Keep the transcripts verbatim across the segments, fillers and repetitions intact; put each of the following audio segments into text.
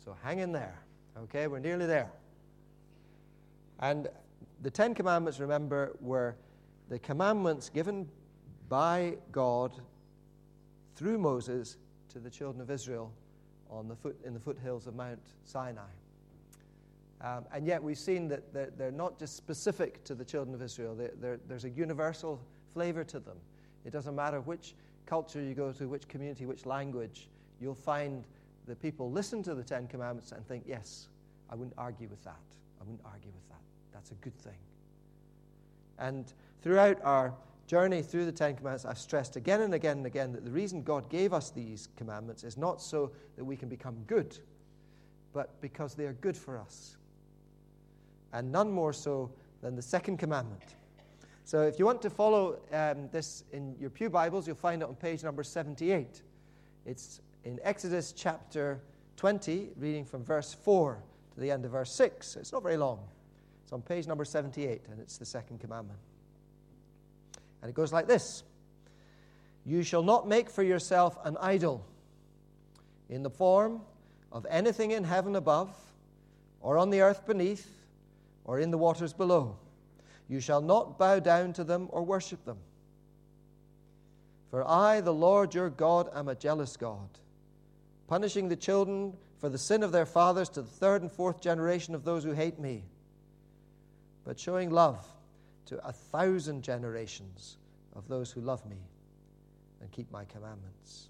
So hang in there. Okay, we're nearly there. And the Ten Commandments, remember, were the commandments given by God through Moses to the children of Israel on the foot in the foothills of Mount Sinai. Um, and yet we've seen that they're, they're not just specific to the children of Israel. They're, they're, there's a universal flavor to them. It doesn't matter which culture you go to, which community, which language, you'll find the people listen to the Ten Commandments and think, yes, I wouldn't argue with that. I wouldn't argue with that. That's a good thing. And throughout our journey through the Ten Commandments, I've stressed again and again and again that the reason God gave us these commandments is not so that we can become good, but because they are good for us. And none more so than the second commandment. So if you want to follow um, this in your pew Bibles, you'll find it on page number seventy-eight. It's in Exodus chapter twenty, reading from verse four to the end of verse six. It's not very long. It's on page number seventy-eight, and it's the second commandment. And it goes like this. You shall not make for yourself an idol in the form of anything in heaven above, or on the earth beneath, or in the waters below. You shall not bow down to them or worship them. For I, the Lord your God, am a jealous God, punishing the children for the sin of their fathers to the third and fourth generation of those who hate me, but showing love to a thousand generations of those who love me and keep my commandments.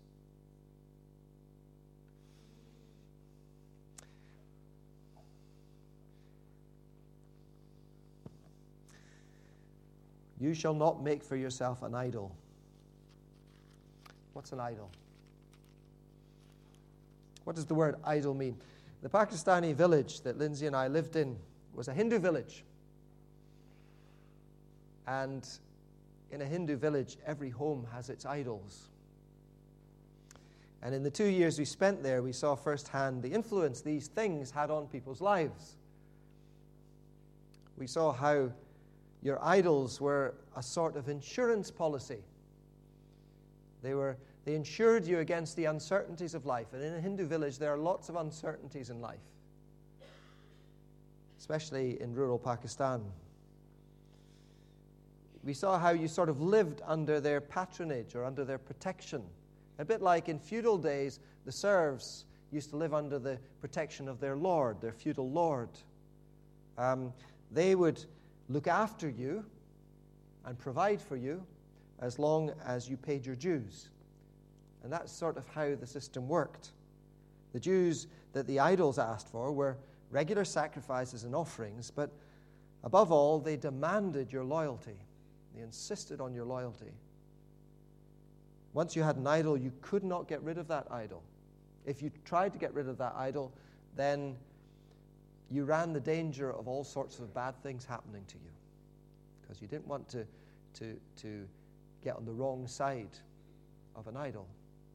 You shall not make for yourself an idol. What's an idol? What does the word idol mean? The Pakistani village that Lindsay and I lived in was a Hindu village. And in a Hindu village, every home has its idols. And in the two years we spent there, we saw firsthand the influence these things had on people's lives. We saw how your idols were a sort of insurance policy. They were they insured you against the uncertainties of life. And in a Hindu village, there are lots of uncertainties in life, especially in rural Pakistan. We saw how you sort of lived under their patronage or under their protection. A bit like in feudal days, the serfs used to live under the protection of their lord, their feudal lord. Um, they would look after you and provide for you as long as you paid your dues. And that's sort of how the system worked. The dues that the idols asked for were regular sacrifices and offerings, but above all, they demanded your loyalty. They insisted on your loyalty. Once you had an idol, you could not get rid of that idol. If you tried to get rid of that idol, then you ran the danger of all sorts of bad things happening to you, because you didn't want to, to, to get on the wrong side of an idol.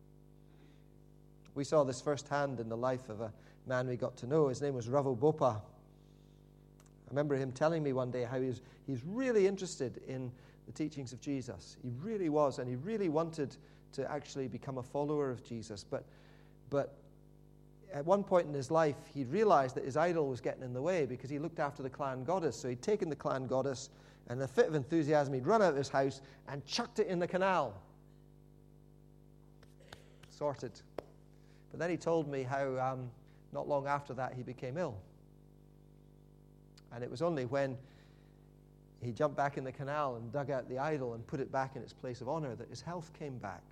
We saw this firsthand in the life of a man we got to know. His name was Ravu Bopa. I remember him telling me one day how he was, he's really interested in the teachings of Jesus. He really was, and he really wanted to actually become a follower of Jesus. But, but at one point in his life, he realized that his idol was getting in the way because he looked after the clan goddess. So he'd taken the clan goddess, and in a fit of enthusiasm, he'd run out of his house and chucked it in the canal. Sorted. But then he told me how um, not long after that he became ill. And it was only when he jumped back in the canal and dug out the idol and put it back in its place of honor that his health came back.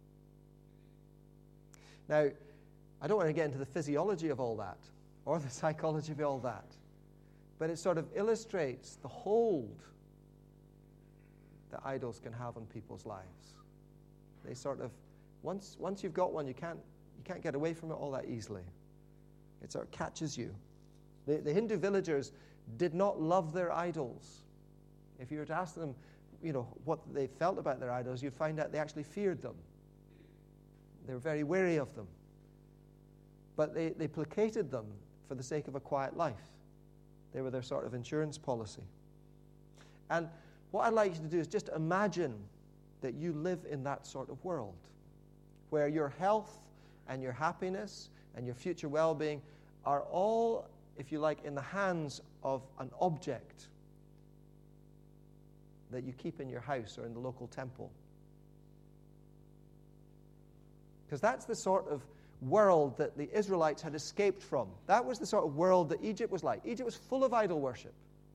Now, I don't want to get into the physiology of all that or the psychology of all that, but it sort of illustrates the hold that idols can have on people's lives. They sort of, once once you've got one, you can't you can't get away from it all that easily. It sort of catches you. The, the Hindu villagers did not love their idols. If you were to ask them, you know, what they felt about their idols, you'd find out they actually feared them. They were very wary of them. But they, they placated them for the sake of a quiet life. They were their sort of insurance policy. And what I'd like you to do is just imagine that you live in that sort of world, where your health and your happiness and your future well-being are all, if you like, in the hands of an object that you keep in your house or in the local temple. Because that's the sort of world that the Israelites had escaped from. That was the sort of world that Egypt was like. Egypt was full of idol worship.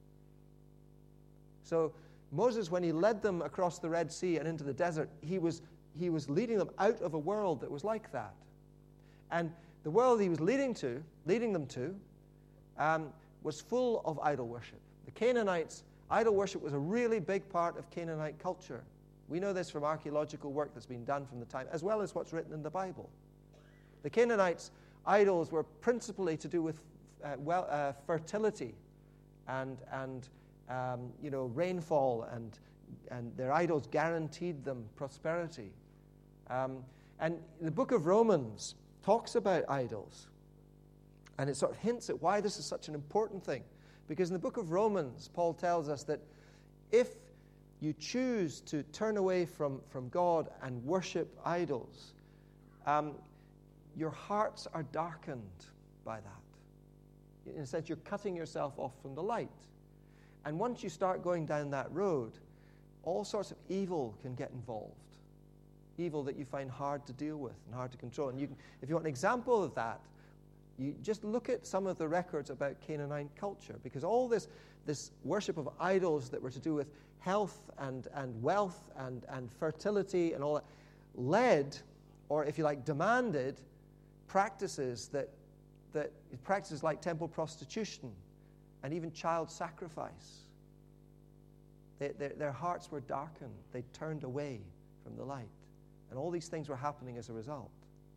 So Moses, when he led them across the Red Sea and into the desert, he was, he was leading them out of a world that was like that. And the world he was leading to, leading them to, um, was full of idol worship. The Canaanites, idol worship was a really big part of Canaanite culture. We know this from archaeological work that's been done from the time, as well as what's written in the Bible. The Canaanites' idols were principally to do with uh, well, uh, fertility and, and um, you know, rainfall, and, and their idols guaranteed them prosperity. Um, and the book of Romans talks about idols, and it sort of hints at why this is such an important thing. Because in the book of Romans, Paul tells us that if you choose to turn away from, from God and worship idols, um, your hearts are darkened by that. In a sense, you're cutting yourself off from the light. And once you start going down that road, all sorts of evil can get involved. Evil that you find hard to deal with and hard to control. And you can, if you want an example of that, you just look at some of the records about Canaanite culture, because all this, this worship of idols that were to do with health and, and wealth and, and fertility and all that led, or if you like, demanded practices that, that practices like temple prostitution and even child sacrifice. They, their, their hearts were darkened. They turned away from the light. And all these things were happening as a result.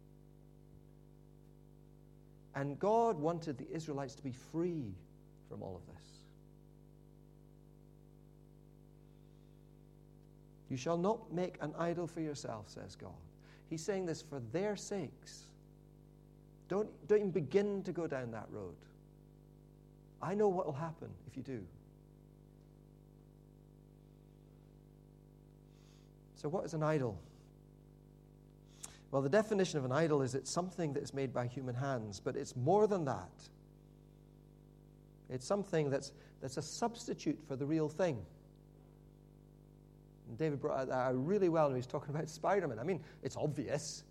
And God wanted the Israelites to be free from all of this. You shall not make an idol for yourself, says God. He's saying this for their sakes. Don't, don't even begin to go down that road. I know what will happen if you do. So what is an idol? Well, the definition of an idol is it's something that is made by human hands, but it's more than that. It's something that's, that's a substitute for the real thing. And David brought out that really well when he was talking about Spider-Man. I mean, it's obvious.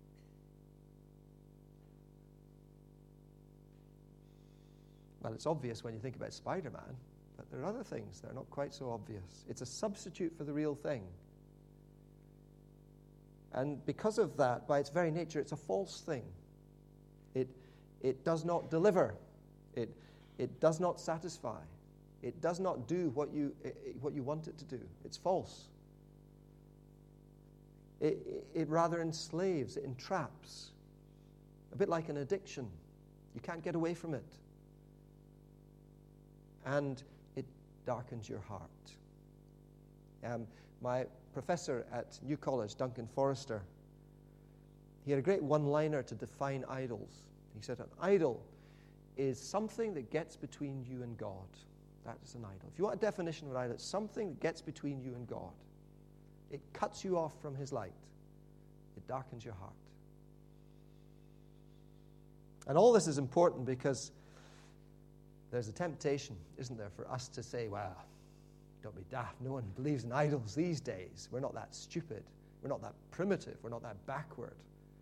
Well, it's obvious when you think about Spider-Man, but there are other things that are not quite so obvious. It's a substitute for the real thing. And because of that, by its very nature, it's a false thing. It, it does not deliver. It, it does not satisfy. It does not do what you, what you want it to do. It's false. It, it, it rather enslaves, it entraps. A bit like an addiction. You can't get away from it. And it darkens your heart. Um, my professor at New College, Duncan Forrester, he had a great one-liner to define idols. He said, an idol is something that gets between you and God. That is an idol. If you want a definition of an idol, it's something that gets between you and God. It cuts you off from his light. It darkens your heart. And all this is important because there's a temptation, isn't there, for us to say, well, don't be daft. No one believes in idols these days. We're not that stupid. We're not that primitive. We're not that backward.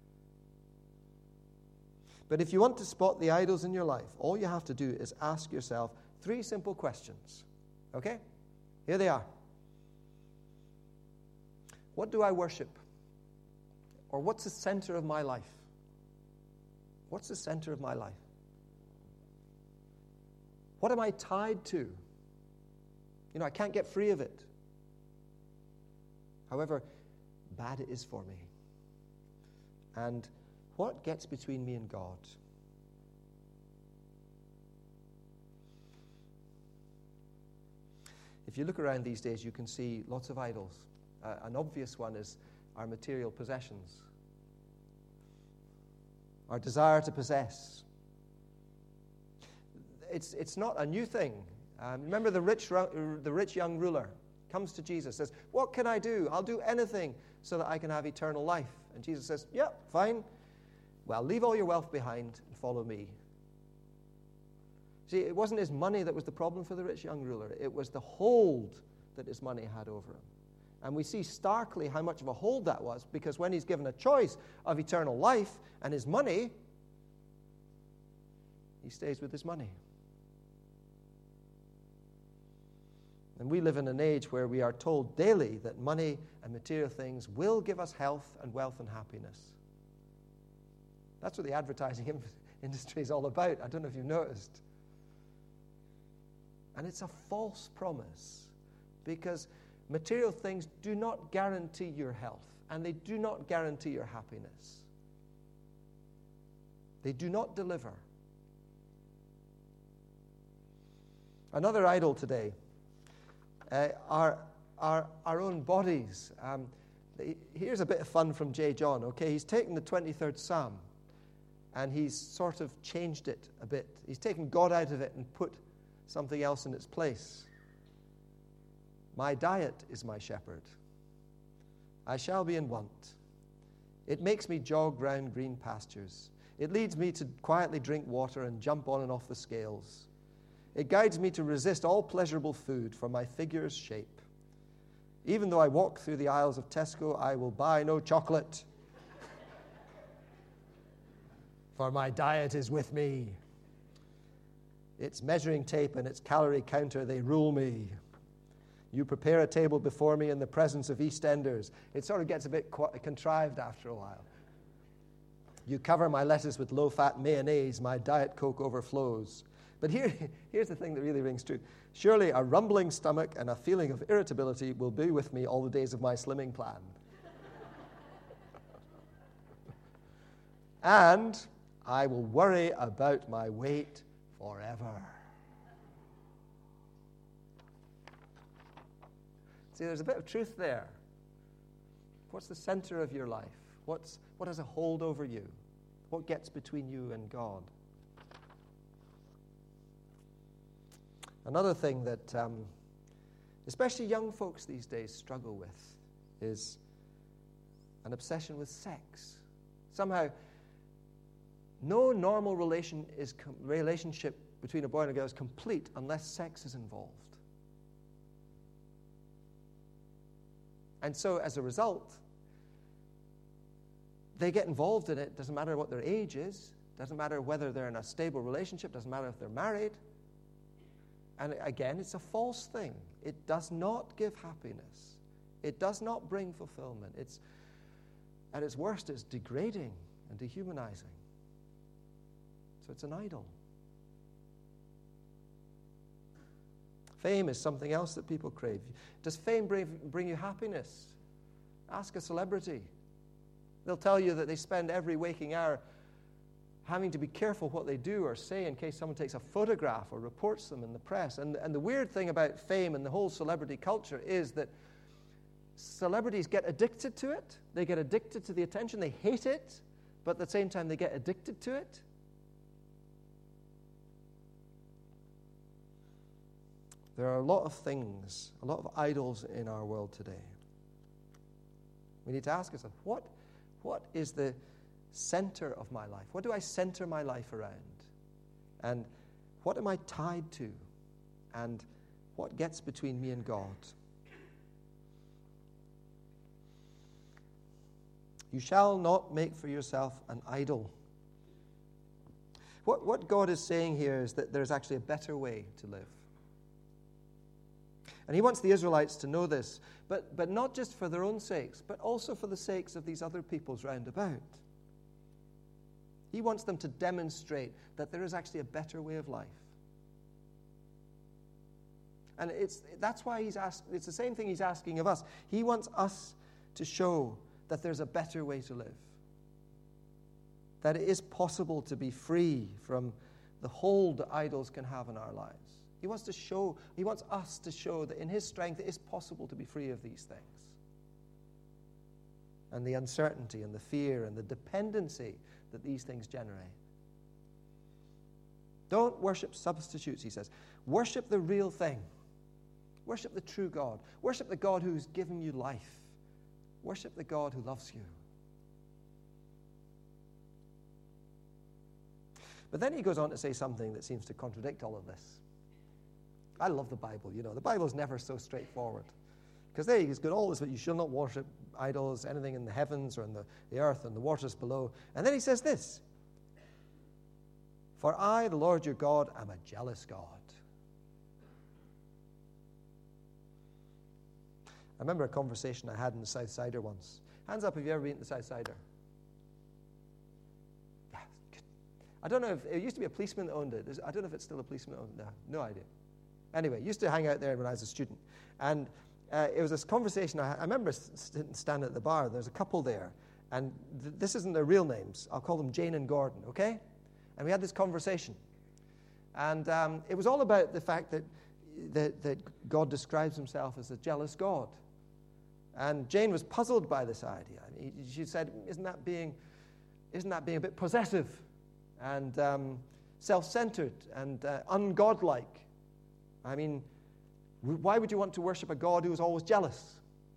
But if you want to spot the idols in your life, all you have to do is ask yourself three simple questions. Okay? Here they are. What do I worship? Or what's the center of my life? What's the center of my life? What am I tied to? You know, I can't get free of it. However bad it is for me. And what gets between me and God? If you look around these days, you can see lots of idols. Uh, an obvious one is our material possessions. Our desire to possess. It's, it's not a new thing. Um, remember the rich, the rich young ruler comes to Jesus, says, what can I do? I'll do anything so that I can have eternal life. And Jesus says, yeah, fine. Well, leave all your wealth behind and follow me. See, it wasn't his money that was the problem for the rich young ruler. It was the hold that his money had over him. And we see starkly how much of a hold that was, because when he's given a choice of eternal life and his money, he stays with his money. And we live in an age where we are told daily that money and material things will give us health and wealth and happiness. That's what the advertising industry is all about. I don't know if you've noticed. And it's a false promise, because material things do not guarantee your health, and they do not guarantee your happiness. They do not deliver. Another idol today uh, are, are our own bodies. Um, here's a bit of fun from J. John. Okay, he's taken the twenty-third Psalm, and he's sort of changed it a bit. He's taken God out of it and put something else in its place. My diet is my shepherd. I shall be in want. It makes me jog round green pastures. It leads me to quietly drink water and jump on and off the scales. It guides me to resist all pleasurable food for my figure's shape. Even though I walk through the aisles of Tesco, I will buy no chocolate. For my diet is with me. Its measuring tape and its calorie counter, they rule me. You prepare a table before me in the presence of EastEnders. It sort of gets a bit qu- contrived after a while. You cover my lettuce with low-fat mayonnaise. My Diet Coke overflows. But here, here's the thing that really rings true. Surely a rumbling stomach and a feeling of irritability will be with me all the days of my slimming plan. And I will worry about my weight forever. See, there's a bit of truth there. What's the center of your life? What's, what has a hold over you? What gets between you and God? Another thing that um, especially young folks these days struggle with is an obsession with sex. Somehow, no normal relation is com- relationship between a boy and a girl is complete unless sex is involved. And so, as a result, they get involved in it. Doesn't matter what their age is. Doesn't matter whether they're in a stable relationship. Doesn't matter if they're married. And again, it's a false thing. It does not give happiness. It does not bring fulfillment. It's, at its worst, it's degrading and dehumanizing. So it's an idol. Fame is something else that people crave. Does fame bring, bring you happiness? Ask a celebrity. They'll tell you that they spend every waking hour having to be careful what they do or say in case someone takes a photograph or reports them in the press. And, and the weird thing about fame and the whole celebrity culture is that celebrities get addicted to it. They get addicted to the attention. They hate it, but at the same time they get addicted to it. There are a lot of things, a lot of idols in our world today. We need to ask ourselves, what, what is the center of my life? What do I center my life around? And what am I tied to? And what gets between me and God? You shall not make for yourself an idol. What, what God is saying here is that there's actually a better way to live. And he wants the Israelites to know this, but, but not just for their own sakes, but also for the sakes of these other peoples round about. He wants them to demonstrate that there is actually a better way of life. And it's, that's why he's asked, it's the same thing he's asking of us. He wants us to show that there's a better way to live. That it is possible to be free from the hold that idols can have in our lives. He wants to show, he wants us to show that in his strength it is possible to be free of these things. And the uncertainty and the fear and the dependency that these things generate. Don't worship substitutes, he says. Worship the real thing. Worship the true God. Worship the God who's given you life. Worship the God who loves you. But then he goes on to say something that seems to contradict all of this. I love the Bible, you know. The Bible is never so straightforward. Because there he's got all this, but you shall not worship idols, anything in the heavens or in the, the earth and the waters below. And then he says this, for I, the Lord your God, am a jealous God. I remember a conversation I had in the South Sider once. Hands up if you ever been to the South Sider. Yeah, good. I don't know if, it used to be a policeman that owned it. There's, I don't know if it's still a policeman that owned it. No, no idea. Anyway, used to hang out there when I was a student. And uh, it was this conversation, I, I remember st- standing at the bar, there's a couple there, and th- this isn't their real names. I'll call them Jane and Gordon, okay? And we had this conversation. And um, it was all about the fact that, that, that God describes himself as a jealous God. And Jane was puzzled by this idea. She said, isn't that being, isn't that being a bit possessive and um, self-centered and uh, ungodlike? I mean, why would you want to worship a God who is always jealous?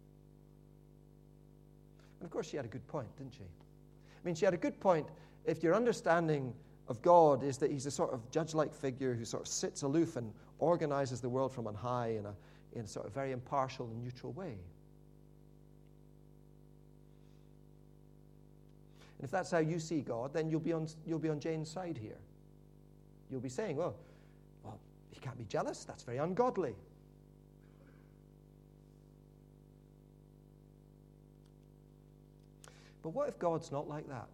And of course, she had a good point, didn't she? I mean, she had a good point if your understanding of God is that he's a sort of judge-like figure who sort of sits aloof and organizes the world from on high in a, in a sort of very impartial and neutral way. And if that's how you see God, then you'll be on, you'll be on Jane's side here. You'll be saying, well, well, he can't be jealous. That's very ungodly. But what if God's not like that?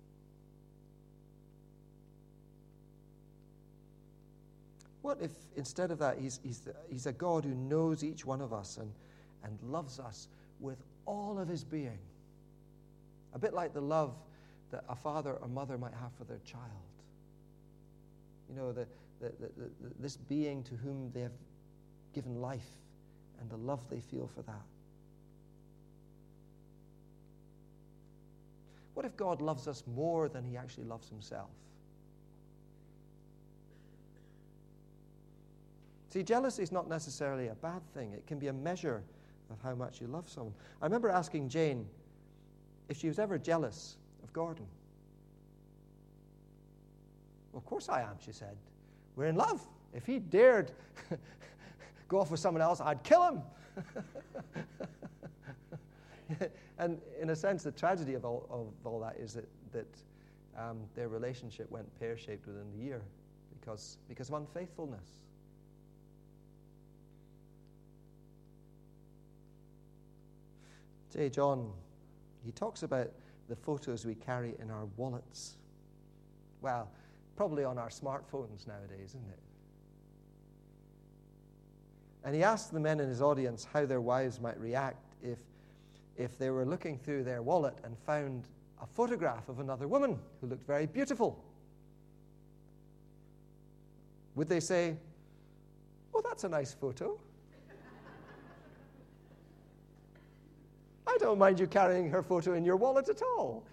What if instead of that, he's, he's, he's a God who knows each one of us and, and loves us with all of his being? A bit like the love that a father or mother might have for their child. You know, the, the, the, the, this being to whom they have given life and the love they feel for that. What if God loves us more than he actually loves himself? See, jealousy is not necessarily a bad thing. It can be a measure of how much you love someone. I remember asking Jane if she was ever jealous of Gordon. Well, of course I am, she said. We're in love. If he dared go off with someone else, I'd kill him. And in a sense, the tragedy of all, of all that is that, that um, their relationship went pear-shaped within the year because, because of unfaithfulness. J. John, he talks about the photos we carry in our wallets. Well, probably on our smartphones nowadays, isn't it? And he asked the men in his audience how their wives might react if, if they were looking through their wallet and found a photograph of another woman who looked very beautiful. Would they say, "Oh, that's a nice photo. I don't mind you carrying her photo in your wallet at all"?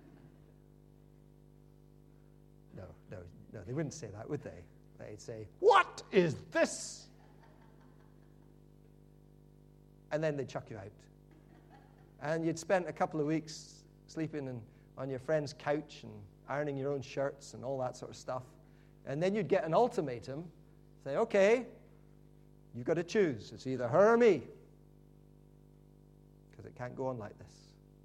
No, no, no, they wouldn't say that, would they? They'd say, "What is this?" And then they'd chuck you out. And you'd spent a couple of weeks sleeping in, on your friend's couch and ironing your own shirts and all that sort of stuff. And then you'd get an ultimatum, say, "Okay, you've got to choose. It's either her or me." Because it can't go on like this.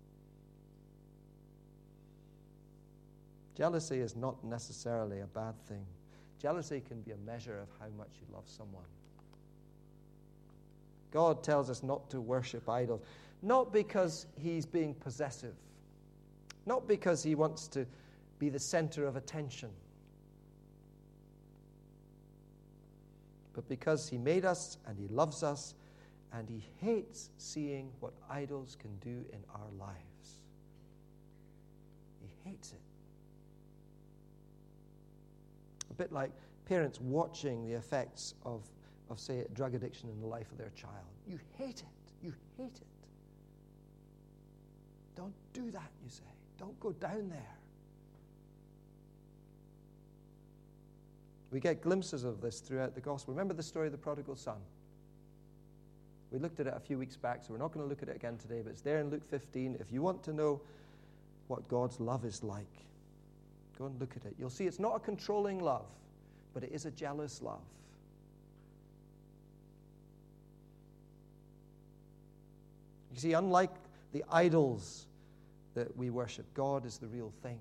Jealousy is not necessarily a bad thing. Jealousy can be a measure of how much you love someone. God tells us not to worship idols, not because he's being possessive, not because he wants to be the center of attention, but because he made us and he loves us and he hates seeing what idols can do in our lives. He hates it. A bit like parents watching the effects of, of say, drug addiction in the life of their child. You hate it. You hate it. Don't do that, you say. Don't go down there. We get glimpses of this throughout the gospel. Remember the story of the prodigal son? We looked at it a few weeks back, so we're not going to look at it again today, but it's there in Luke fifteen. If you want to know what God's love is like, Go and look at it. You'll see it's not a controlling love, but it is a jealous love. You see, unlike the idols that we worship, God is the real thing.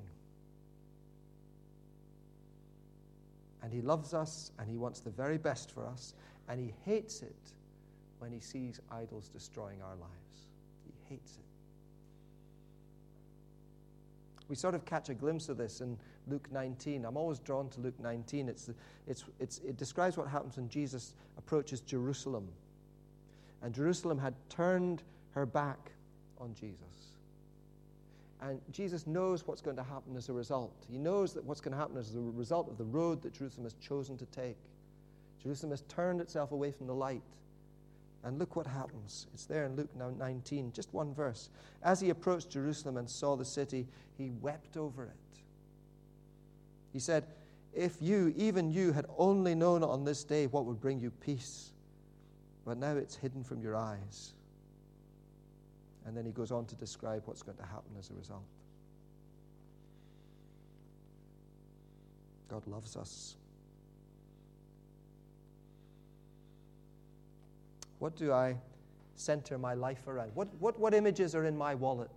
And he loves us, and he wants the very best for us, and he hates it when he sees idols destroying our lives. He hates it. We sort of catch a glimpse of this in Luke nineteen. I'm always drawn to Luke nineteen. It's, it's, it's, it describes what happens when Jesus approaches Jerusalem. And Jerusalem had turned her back on Jesus. And Jesus knows what's going to happen as a result. He knows that what's going to happen as a result of the road that Jerusalem has chosen to take. Jerusalem has turned itself away from the light. And look what happens. It's there in Luke nineteen, just one verse. As he approached Jerusalem and saw the city, he wept over it. He said, if you, even you, had only known on this day what would bring you peace, but now it's hidden from your eyes. And then he goes on to describe what's going to happen as a result. God loves us. What do I center my life around? What, what, what images are in my wallet?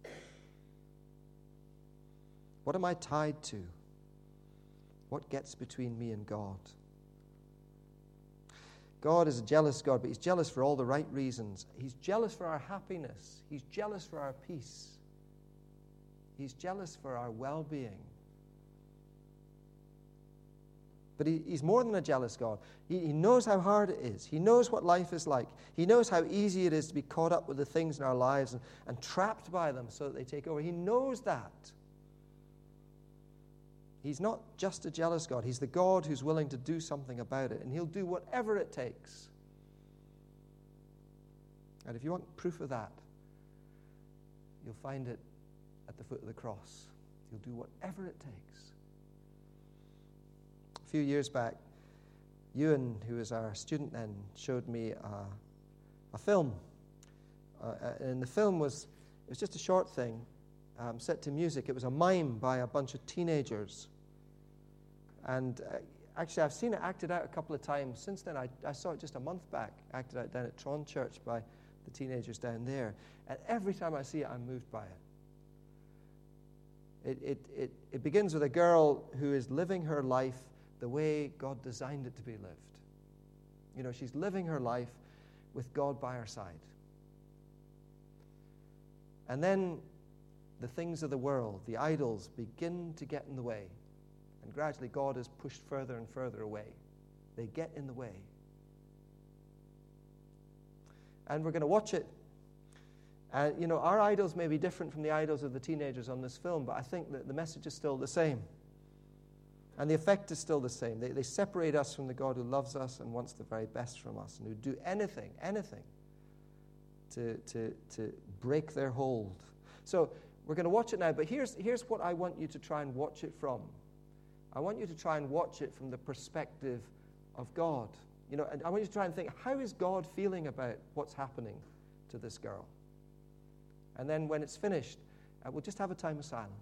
What am I tied to? What gets between me and God? God is a jealous God, but he's jealous for all the right reasons. He's jealous for our happiness. He's jealous for our peace. He's jealous for our well-being. But he, he's more than a jealous God. He, he knows how hard it is. He knows what life is like. He knows how easy it is to be caught up with the things in our lives and, and trapped by them so that they take over. He knows that. He's not just a jealous God. He's the God who's willing to do something about it, and he'll do whatever it takes. And if you want proof of that, you'll find it at the foot of the cross. He'll do whatever it takes. A few years back, Ewan, who was our student then, showed me a, a film. Uh, and the film was, it was just a short thing, um, set to music. It was a mime by a bunch of teenagers. And uh, actually, I've seen it acted out a couple of times. Since then, I, I saw it just a month back, acted out down at Tron Church by the teenagers down there. And every time I see it, I'm moved by it. It, it, it, it begins with a girl who is living her life the way God designed it to be lived. You know, she's living her life with God by her side. And then the things of the world, the idols, begin to get in the way. And gradually God is pushed further and further away. They get in the way. And we're going to watch it. And, you know, our idols may be different from the idols of the teenagers on this film, but I think that the message is still the same. And the effect is still the same. They, they separate us from the God who loves us and wants the very best from us and who do anything, anything to, to, to break their hold. So we're going to watch it now, but here's, here's what I want you to try and watch it from. I want you to try and watch it from the perspective of God. You know, and I want you to try and think, how is God feeling about what's happening to this girl? And then when it's finished, uh, we'll just have a time of silence.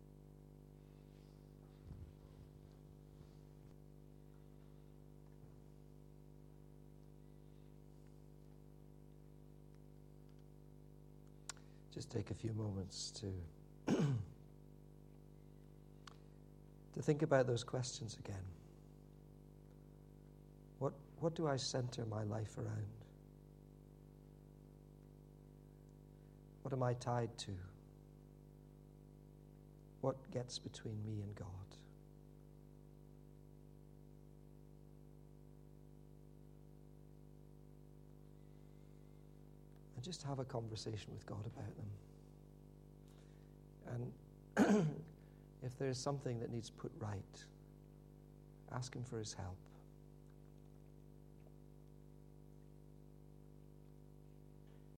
Just take a few moments to to think about those questions again. What, what do I center my life around? What am I tied to? What gets between me and God? And just have a conversation with God about them. And if there's something that needs put right, ask him for his help.